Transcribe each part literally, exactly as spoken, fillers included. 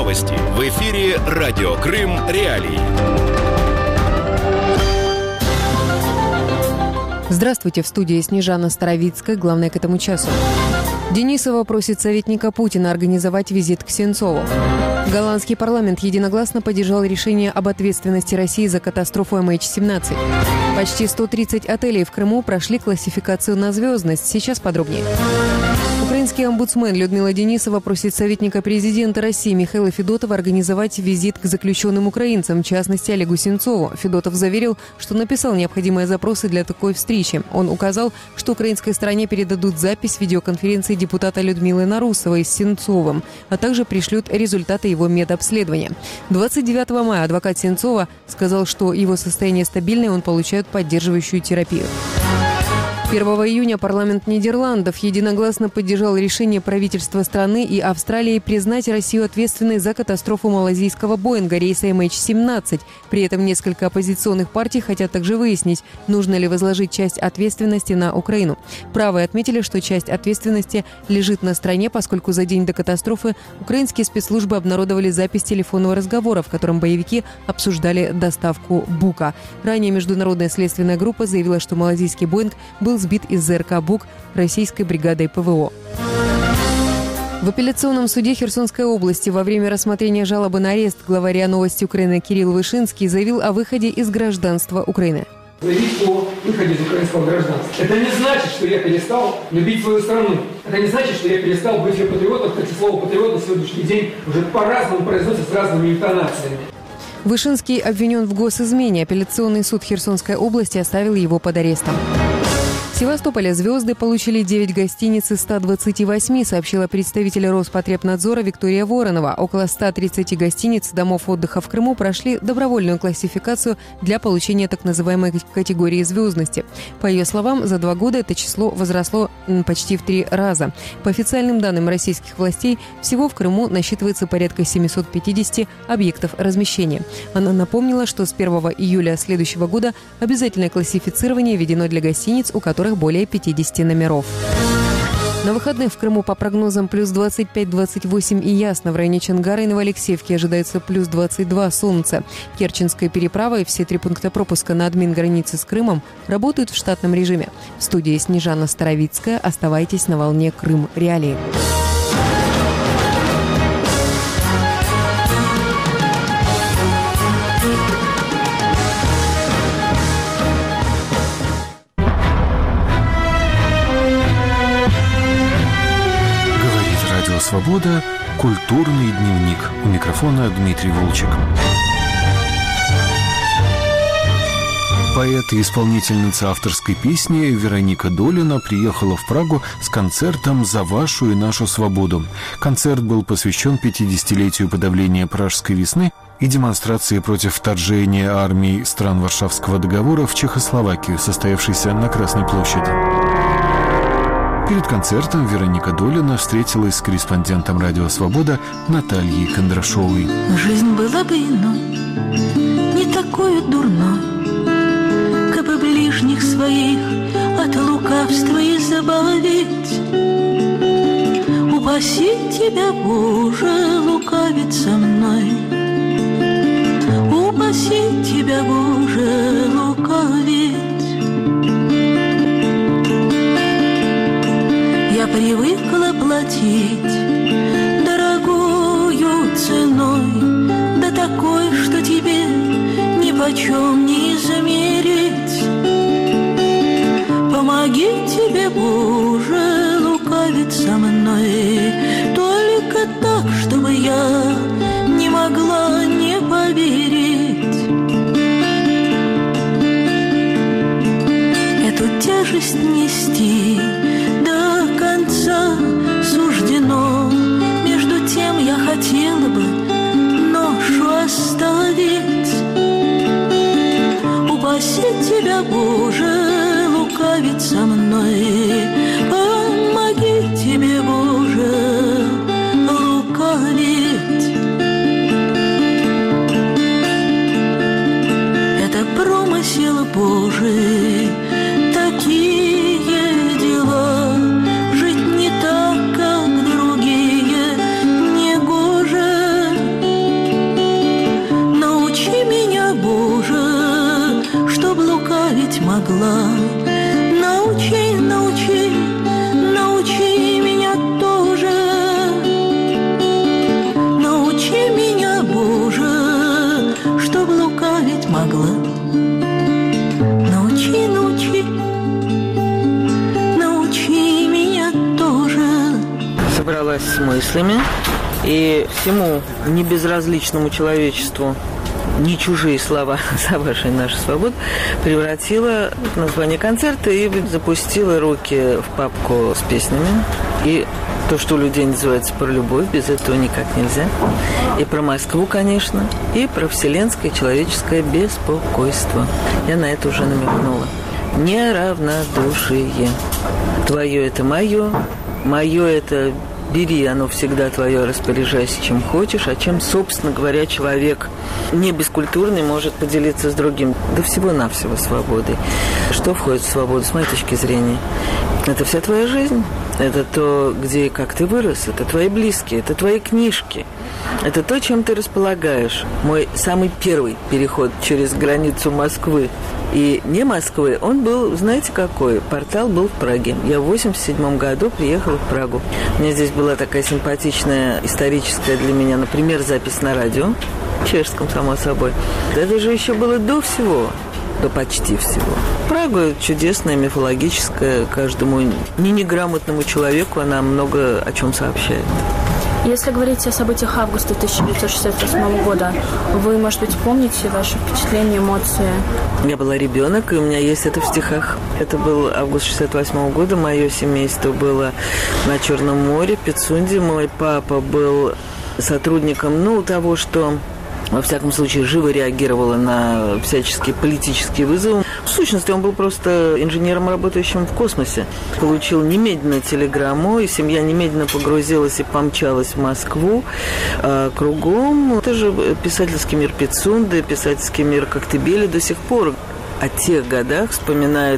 Новости. В эфире Радио Крым Реалии. Здравствуйте, в студии Снежана Старовицкая. Главное к этому часу. Денисова просит советника Путина организовать визит к Сенцову. Голландский парламент единогласно поддержал решение об ответственности России за катастрофу эм эйч семнадцать. Почти сто тридцать отелей в Крыму прошли классификацию на звездность. Сейчас подробнее. Украинский омбудсмен Людмила Денисова просит советника президента России Михаила Федотова организовать визит к заключенным украинцам, в частности Олегу Сенцову. Федотов заверил, что написал необходимые запросы для такой встречи. Он указал, что украинской стороне передадут запись видеоконференции депутата Людмилы Нарусовой с Сенцовым, а также пришлют результаты его медобследования. двадцать девятого мая адвокат Сенцова сказал, что его состояние стабильное, он получает поддерживающую терапию. первого июня парламент Нидерландов единогласно поддержал решение правительства страны и Австралии признать Россию ответственной за катастрофу малайзийского Боинга рейса эм эйч семнадцать. При этом несколько оппозиционных партий хотят также выяснить, нужно ли возложить часть ответственности на Украину. Правые отметили, что часть ответственности лежит на стране, поскольку за день до катастрофы украинские спецслужбы обнародовали запись телефонного разговора, в котором боевики обсуждали доставку бука. Ранее международная следственная группа заявила, что малайзийский Боинг был сбит из зэ эр ка «Бук» российской бригадой пэ вэ о. В апелляционном суде Херсонской области во время рассмотрения жалобы на арест глава РИА Новости Украины Кирилл Вышинский заявил о выходе из гражданства Украины. Заявить о выходе из украинского гражданства. Это не значит, что я перестал любить свою страну. Это не значит, что я перестал быть ее патриотом, хотя слово «патриот» на сегодняшний день уже по-разному произносится с разными интонациями. Вышинский обвинен в госизмене. Апелляционный суд Херсонской области оставил его под арестом. В Севастополе «Звезды» получили девять гостиниц из ста двадцати восьми, сообщила представитель Роспотребнадзора Виктория Воронова. Около ста тридцати гостиниц домов отдыха в Крыму прошли добровольную классификацию для получения так называемой категории звездности. По ее словам, за два года это число возросло почти в три раза. По официальным данным российских властей, всего в Крыму насчитывается порядка семисот пятидесяти объектов размещения. Она напомнила, что с первого июля следующего года обязательное классифицирование введено для гостиниц, у которых более пятидесяти номеров. На выходных в Крыму по прогнозам плюс двадцать пять - двадцать восемь и ясно. В районе Чонгара и Новоалексеевки ожидается плюс двадцать два солнца. Керченская переправа и все три пункта пропуска на админ-границе с Крымом работают в штатном режиме. В студии Снежана Старовицкая. Оставайтесь на волне Крым Реалии. «Свобода. Культурный дневник». У микрофона Дмитрий Волчек. Поэт и исполнительница авторской песни Вероника Долина приехала в Прагу с концертом «За вашу и нашу свободу». Концерт был посвящен пятидесятилетию подавления Пражской весны и демонстрации против вторжения армий стран Варшавского договора в Чехословакию, состоявшейся на Красной площади. Перед концертом Вероника Долина встретилась с корреспондентом «Радио Свобода» Натальей Кондрашовой. Жизнь была бы иной, не такой дурной, кабы ближних своих от лукавства избавить. Упаси тебя, Боже, лукавить со мной. Упаси тебя, Боже, лукавить. Я привыкла платить дорогую ценой, да такой, что тебе нипочем не замерить. Помоги тебе, Боже, лукавить со мной, только так, чтобы я не могла не поверить. Эту тяжесть нести до конца суждено. Между тем я хотела бы ношу оставить. Упаси тебя, Боже, лукавить со мной. Помоги тебе, Боже, лукавить. Это промысел Божий. Такие дела, жить не так, как другие, негоже Научи, научи, научи меня тоже. Научи меня, Боже, чтоб лукавить могла. Научи, научи, научи меня тоже. Собралась с мыслями, и всему небезразличному человечеству не чужие слова за вашей нашей свободу превратила в название концерта и запустила руки в папку с песнями. И то, что у людей называется про любовь, без этого никак нельзя. И про Москву, конечно, и про вселенское человеческое беспокойство. Я на это уже намекнула. Неравнодушие. Твое – это мое, мое – это бери, оно всегда твое, распоряжайся чем хочешь, а чем, собственно говоря, человек не бескультурный может поделиться с другим. Да всего-навсего свободой. Что входит в свободу, с моей точки зрения? Это вся твоя жизнь. Это то, где и как ты вырос. Это твои близкие, это твои книжки. Это то, чем ты располагаешь. Мой самый первый переход через границу Москвы и не Москвы, он был, знаете, какой? Портал был в Праге. Я в восемьдесят седьмом году приехала в Прагу. У меня здесь была такая симпатичная, историческая для меня, например, запись на радио. Чешском, само собой. Это же еще было до всего. До почти всего. Прага чудесная, мифологическая. Каждому не неграмотному человеку она много о чем сообщает. Если говорить о событиях августа тысяча девятьсот шестьдесят восьмого года, вы, может быть, помните ваши впечатления, эмоции? Я была ребенок, и у меня есть это в стихах. Это был август шестьдесят восьмого года. Мое семейство было на Черном море, в Пицунде. Мой папа был сотрудником, ну, того, что... во всяком случае, живо реагировала на всяческие политические вызовы. В сущности, он был просто инженером, работающим в космосе. Получил немедленно телеграмму, и семья немедленно погрузилась и помчалась в Москву. А кругом это же писательский мир Пицунды, писательский мир Коктебеля до сих пор. О тех годах вспоминают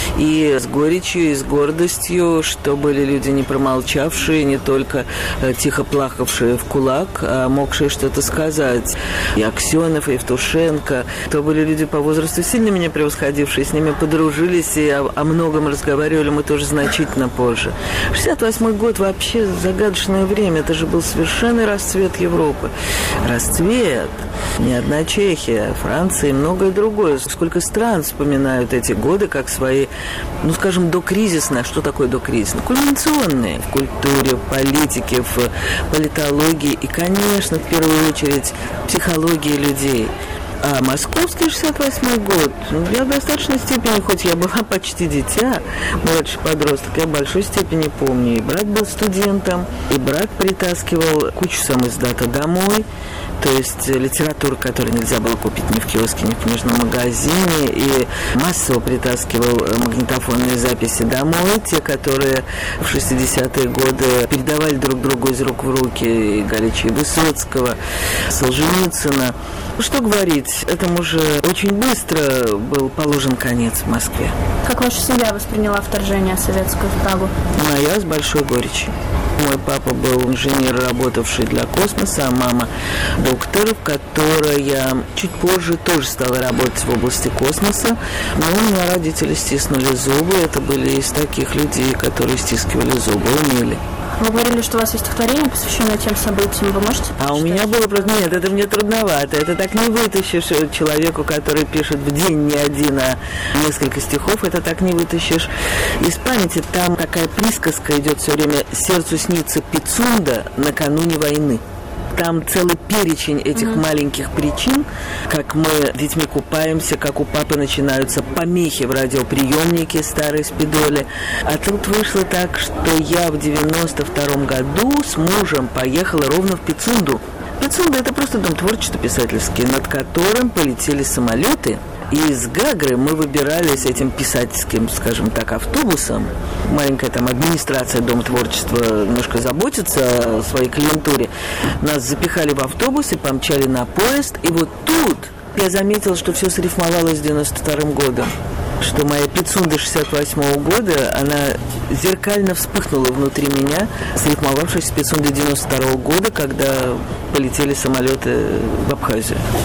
и с горечью, и с гордостью, что были люди, не промолчавшие, не только тихо плакавшие в кулак, а могшие что-то сказать. И Аксенов, и Евтушенко. То были люди по возрасту сильно меня превосходившие, с ними подружились и о, о многом разговаривали мы тоже значительно позже. шестьдесят восьмой год вообще загадочное время. Это же был совершенный расцвет Европы. Расцвет. Не одна Чехия, Франция и многое другое. Сколько стран вспоминают эти годы как свои, ну, скажем, докризисные. Что такое докризисные? Кульминационные в культуре, в политике, в политологии и, конечно, в первую очередь, психологии людей. А московский шестьдесят восьмой год, я в достаточной степени, хоть я была почти дитя, младший подросток, я в большой степени помню. И брат был студентом, и брат притаскивал кучу самиздата домой. То есть литературу, которую нельзя было купить ни в киоске, ни в книжном магазине. И массово притаскивал магнитофонные записи домой. Те, которые в шестидесятые годы передавали друг другу из рук в руки. И Галича, и Высоцкого, Солженицына. Что говорить, этому же очень быстро был положен конец в Москве. Как ваша семья восприняла вторжение советское в Прагу? Моя с большой горечью. Мой папа был инженер, работавший для космоса, а мама доктор, которая чуть позже тоже стала работать в области космоса. Но у меня родители стиснули зубы. Это были из таких людей, которые стискивали зубы, умели. Вы говорили, что у вас есть стихотворение, посвященное тем событиям. Вы можете А у меня было просто... Нет, это мне трудновато. Это так не вытащишь человеку, который пишет в день не один, а несколько стихов. Это так не вытащишь из памяти. Там такая присказка идет все время: «Сердцу снится Пицунда накануне войны». Там целый перечень этих mm-hmm. маленьких причин, как мы детьми купаемся, как у папы начинаются помехи в радиоприемнике старой спидоли. А тут вышло так, что я в девяносто втором году с мужем поехала ровно в Пицунду. Пицунда – это просто дом творчества писательский, над которым полетели самолеты. И из Гагры мы выбирались этим писательским, скажем так, автобусом. Маленькая там администрация Дома творчества немножко заботится о своей клиентуре. Нас запихали в автобус и помчали на поезд. И вот тут я заметила, что все срифмовалось с девяносто вторым годом. Что моя Пицунда шестьдесят восьмого года, она зеркально вспыхнула внутри меня, срифмовавшись с Пицундой девяносто второго года, когда полетели самолеты в Абхазию. Ну, не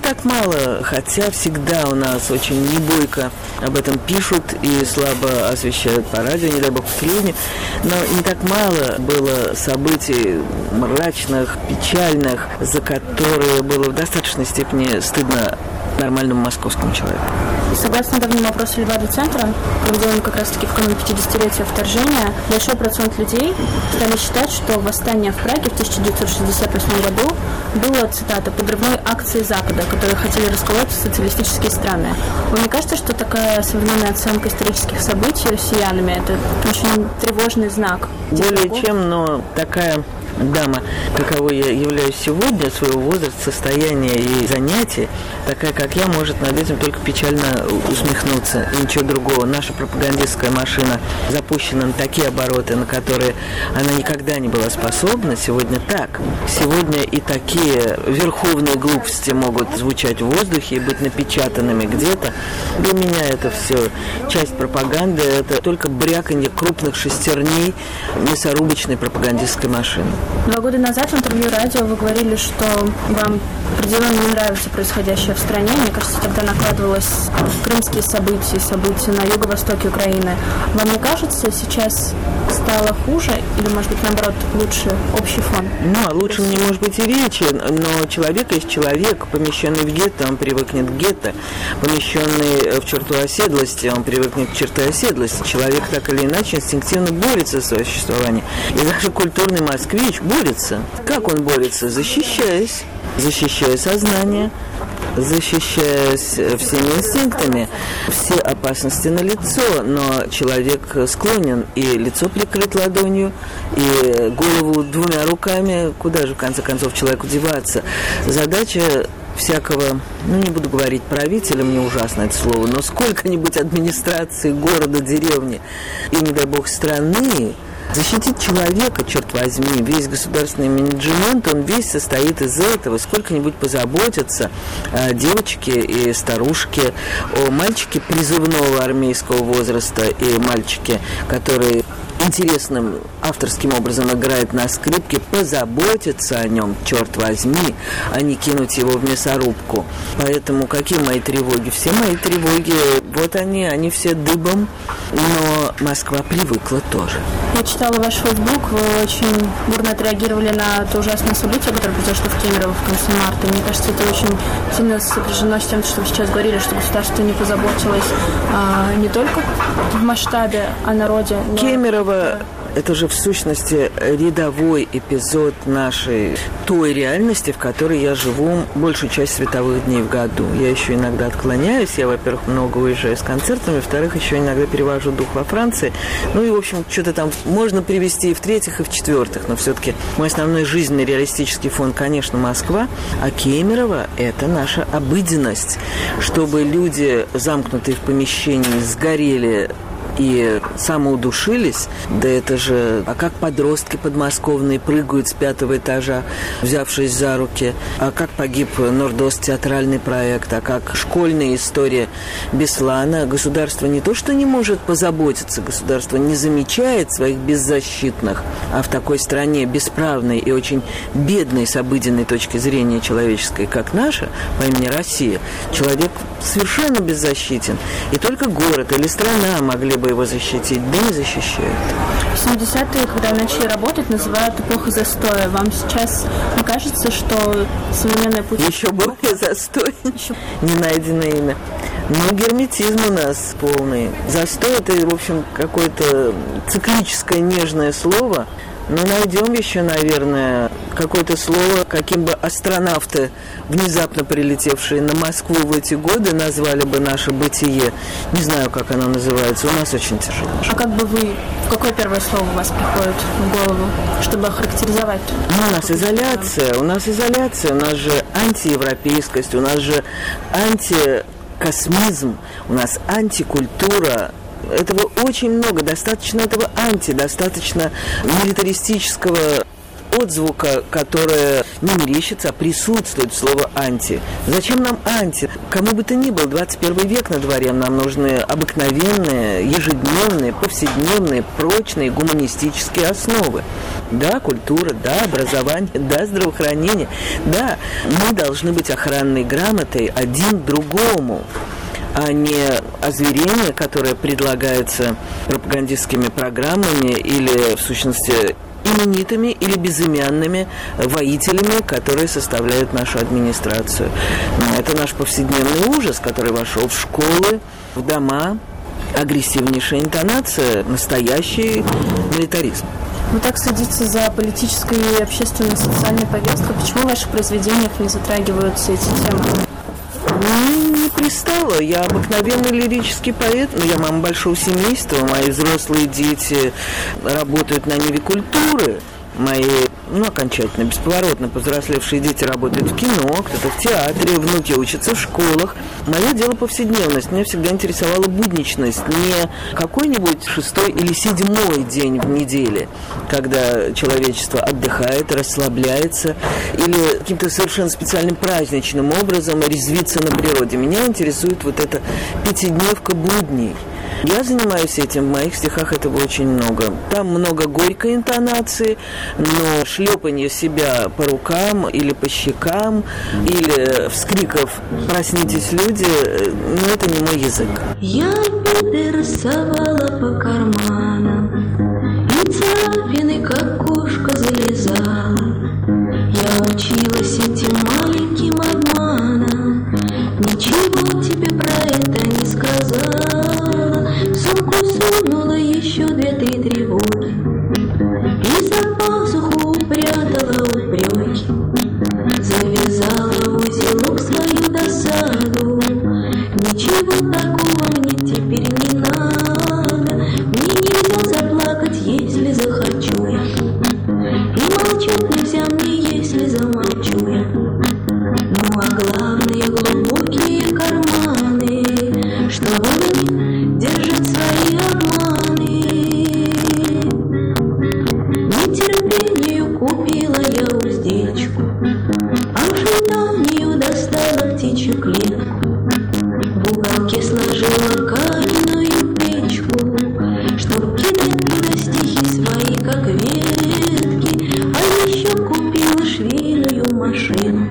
так мало, хотя всегда у нас очень небойко об этом пишут и слабо освещают по радио, не дай бог по телевидению, но не так мало было событий мрачных, печальных, за которые было в достаточной степени стыдно нормальному московскому человеку. Согласно давнему опросу Левада-центра, проведенному как раз-таки в канун пятидесятилетия вторжения, большой процент людей стали считать, что восстание в Праге в тысяча девятьсот шестьдесят восьмом году было, цитата, «подрывной акцией Запада, которые хотели расколоть социалистические страны». Вам не кажется, что такая современная оценка исторических событий россиянами – это очень тревожный знак? Более чем, но такая дама, каковой я являюсь сегодня, своего возраста, состояния и занятий, такая, как я, может над этим только печально усмехнуться. И ничего другого. Наша пропагандистская машина запущена на такие обороты, на которые она никогда не была способна. Сегодня так. Сегодня и такие верховные глупости могут звучать в воздухе и быть напечатанными где-то. Для меня это все часть пропаганды. Это только бряканье крупных шестерней мясорубочной пропагандистской машины. Два года назад в интервью радио вы говорили, что вам определенно не нравится происходящее в стране. Мне кажется, тогда накладывалось крымские события, события на юго-востоке Украины. Вам не кажется, сейчас стало хуже или, может быть, наоборот, лучше общий фон? Ну, о лучшем не может быть и речи, но человек есть человек, помещенный в гетто, он привыкнет к гетто, помещенный в черту оседлости, он привыкнет к черте оседлости. Человек так или иначе инстинктивно борется за свое существование. И даже культурный москвич борется. Как он борется? Защищаясь. Защищая сознание, защищаясь всеми инстинктами. Все опасности налицо, но человек склонен и лицо прикрыть ладонью, и голову двумя руками. Куда же, в конце концов, человеку деваться? Задача всякого, ну, не буду говорить правителя, мне ужасно это слово, но сколько-нибудь администрации города, деревни и, не дай бог, страны, защитить человека, черт возьми, весь государственный менеджмент, он весь состоит из этого. Сколько-нибудь позаботиться о девочке и старушке, о мальчике призывного армейского возраста и мальчике, который интересным авторским образом играет на скрипке, позаботиться о нем, черт возьми, а не кинуть его в мясорубку. Поэтому какие мои тревоги? Все мои тревоги, вот они, они все дыбом, но Москва привыкла тоже. Я читала ваш фейсбук, вы очень бурно отреагировали на то ужасное событие, которое произошло в Кемерово в конце марта. Мне кажется, это очень сильно сопряжено с тем, что вы сейчас говорили, что государство не позаботилось а, не только в масштабе о народе, но... Кемерово – это же в сущности рядовой эпизод нашей той реальности, в которой я живу большую часть световых дней в году. Я еще иногда отклоняюсь, я, во-первых, много уезжаю с концертами, во-вторых, еще иногда перевожу дух во Франции. Ну и, в общем, что-то там можно привести и в третьих, и в четвертых, но все-таки мой основной жизненный реалистический фон, конечно, Москва, а Кемерово – это наша обыденность. Чтобы люди, замкнутые в помещении, сгорели и самоудушились, да это же... А как подростки подмосковные прыгают с пятого этажа, взявшись за руки? А как погиб Нордост театральный проект? А как школьная история Беслана? Государство не то, что не может позаботиться, государство не замечает своих беззащитных, а в такой стране бесправной и очень бедной с обыденной точки зрения человеческой, как наша, по имени Россия, человек совершенно беззащитен. И только город или страна могли бы его защитить, да не защищают. В семидесятые, когда начали работать, называют эпохой застоя. Вам сейчас не кажется, что современная путь... Еще более застой? Еще... Не найдено имя. Ну, герметизм у нас полный. Застой – это, в общем, какое-то циклическое нежное слово. Но найдем еще, наверное, какое-то слово, каким бы астронавты, внезапно прилетевшие на Москву в эти годы, назвали бы наше бытие. Не знаю, как оно называется. У нас очень тяжело. А как бы вы... Какое первое слово у вас приходит в голову, чтобы охарактеризовать? Ну, у нас изоляция. У нас изоляция. У нас же антиевропейскость. У нас же антикосмизм. У нас антикультура. Этого очень много, достаточно этого анти, достаточно милитаристического отзвука, которое не мерещится, а присутствует в слове «анти». Зачем нам «анти»? Кому бы то ни было, двадцать первый век на дворе, нам нужны обыкновенные, ежедневные, повседневные, прочные гуманистические основы. Да, культура, да, образование, да, здравоохранение. Да, мы должны быть охранной грамотой один другому, а не озверение, которое предлагается пропагандистскими программами или, в сущности, именитыми или безымянными воителями, которые составляют нашу администрацию. Это наш повседневный ужас, который вошел в школы, в дома. Агрессивнейшая интонация, настоящий милитаризм. Вы так следите за политической и общественной социальной повесткой. Почему в ваших произведениях не затрагиваются эти темы? Ну, не пристало. Я обыкновенный лирический поэт, но я мама большого семейства. Мои взрослые дети работают на ниве культуры. Мои, ну, окончательно, бесповоротно повзрослевшие дети работают в кино, кто-то в театре, внуки учатся в школах. Мое дело повседневность. Меня всегда интересовала будничность. Не какой-нибудь шестой или седьмой день в неделе, когда человечество отдыхает, расслабляется, или каким-то совершенно специальным праздничным образом резвится на природе. Меня интересует вот эта пятидневка будней. Я занимаюсь этим, в моих стихах этого очень много. Там много горькой интонации, но шлепанье себя по рукам или по щекам, или вскриков «проснитесь, люди», ну, это не мой язык. Я беды рисовала по карманам, и царапины, как кошка, залезала. Я училась этим маленьким обманом, ничего тебе про это не сказала. В сумку сунула еще две-три тревоги и за пазуху упрятала упреки. Завязала в узелок свою досаду. Ничего такого мне теперь не надо. Мне нельзя заплакать, если захочу я, и молчать нельзя мне, если замолчу я. Ну а главные глубокие карманы, что в них держат свои обманы. Нетерпению купила я уздечку, ожиданию достала птичью клетку. В уголке сложила каменную печку, чтоб кидать туда стихи свои, как ветки. А еще купила швейную машину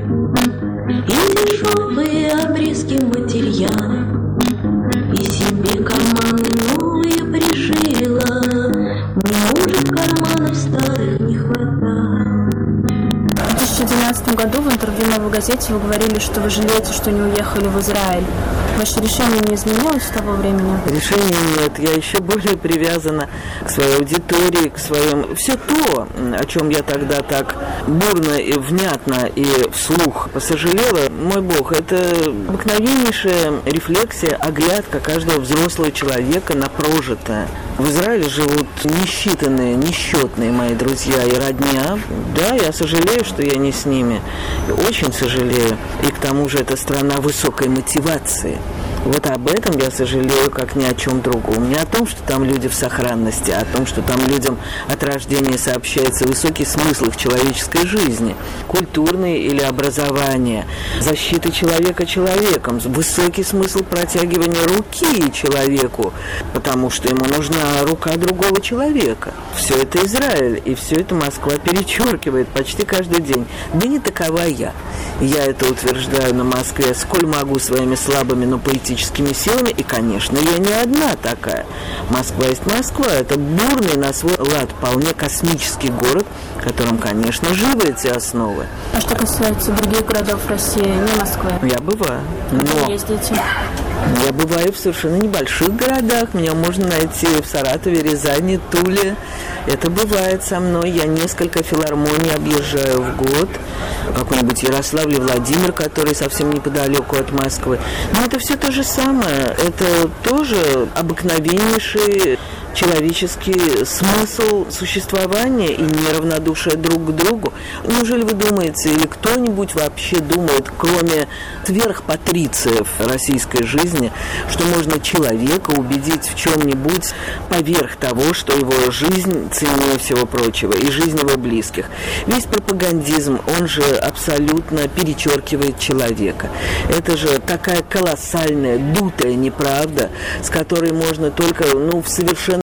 и дешевые обрезки материала, и себе карманы новые пришила. Мне уже карманов старых не хватало. В две тысячи двенадцатом году в интервью «Новой газете» вы говорили, что вы жалеете, что не уехали в Израиль. Ваше решение не изменилось с того времени? Решения нет. Я еще более привязана к своей аудитории, к своим... Все то, о чем я тогда так бурно и внятно и вслух посожалела, мой бог, это обыкновеннейшая рефлексия, оглядка каждого взрослого человека на прожитое. В Израиле живут несчитанные, несчетные мои друзья и родня. Да, я сожалею, что я не с ними. Очень сожалею. И к тому же это страна высокой мотивации. Вот об этом я сожалею, как ни о чем другом. Не о том, что там люди в сохранности, а о том, что там людям от рождения сообщается высокий смысл их человеческой жизни. Культурный или образование, защита человека человеком, высокий смысл протягивания руки человеку, потому что ему нужна рука другого человека. Все это Израиль, и все это Москва перечеркивает почти каждый день. Да не такова я. Я это утверждаю на Москве, сколь могу своими слабыми, но поэтическими силами, и, конечно, я не одна такая. Москва есть Москва, это бурный на свой лад, вполне космический город, в котором, конечно, живы эти основы. А что касается других городов России, не Москвы? Я бываю. Но... Вы ездите? Я бываю в совершенно небольших городах. Меня можно найти в Саратове, Рязани, Туле. Это бывает со мной. Я несколько филармоний объезжаю в год. Какой-нибудь Ярославль, Владимир, который совсем неподалеку от Москвы. Но это все то же самое. Это тоже обыкновеннейшие человеческий смысл существования и неравнодушие друг к другу. Неужели вы думаете, или кто-нибудь вообще думает, кроме сверхпатрициев российской жизни, что можно человека убедить в чем-нибудь поверх того, что его жизнь ценнее всего прочего и жизнь его близких? Весь пропагандизм, он же абсолютно перечеркивает человека. Это же такая колоссальная, дутая неправда, с которой можно только, ну, в совершенно